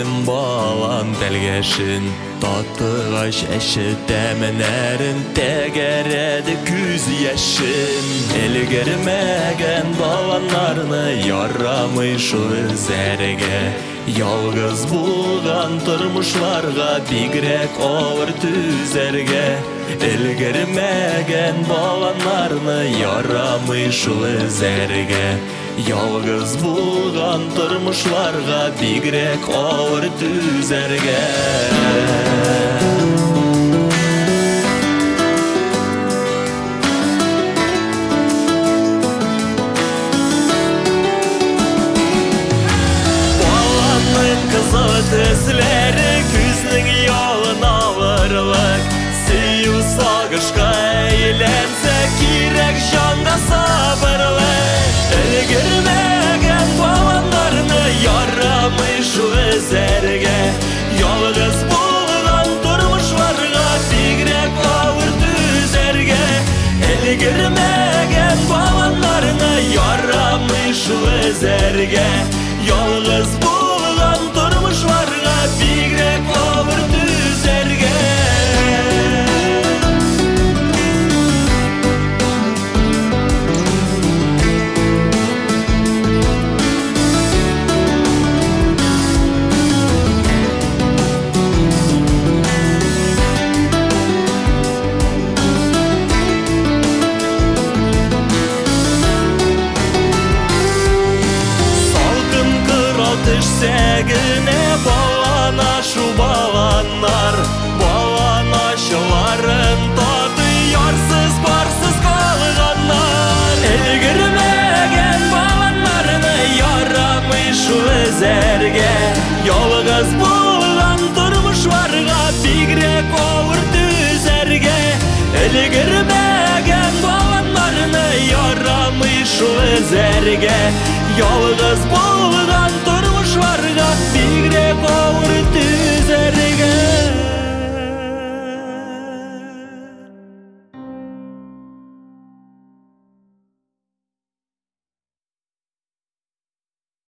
Егерім балан бәлгешін Татыға шәші тәмінәрін Тәгәрәді күз яшын Елгермәген баланларны Ярамый шу үзәрге Ялгыз булган тормышларга Бигрәк авыр түзәргә Елгермәген баланларны Ярамый шу үзәргә Ялгыз булган тормышларга Бигрәк авыр түзәргә Төсләре күзнең ялын авырлык Сөю сагышка әйләнсә кирәк жанга сабырлык Өлгермәгән баланларны ярамый шу өзәргә Ялгыз булган тормышларга бигрәк авыр түзәргә Өлгермәгән баланларны ярамый шу өзәргә Ялгыз булган тормышларга бигрәк авыр түзәргә Төшсәгенә балана шу баланнар Баланачыларын таты ярсыз барсыз калганнар Өлгермәгән баланнарны ярамый шу өзәргә Ялгыз булган тормышларга бигрәк авыр түзәргә Өлгермәгән баланнарны ярамый шу өзәргә Ялгыз булган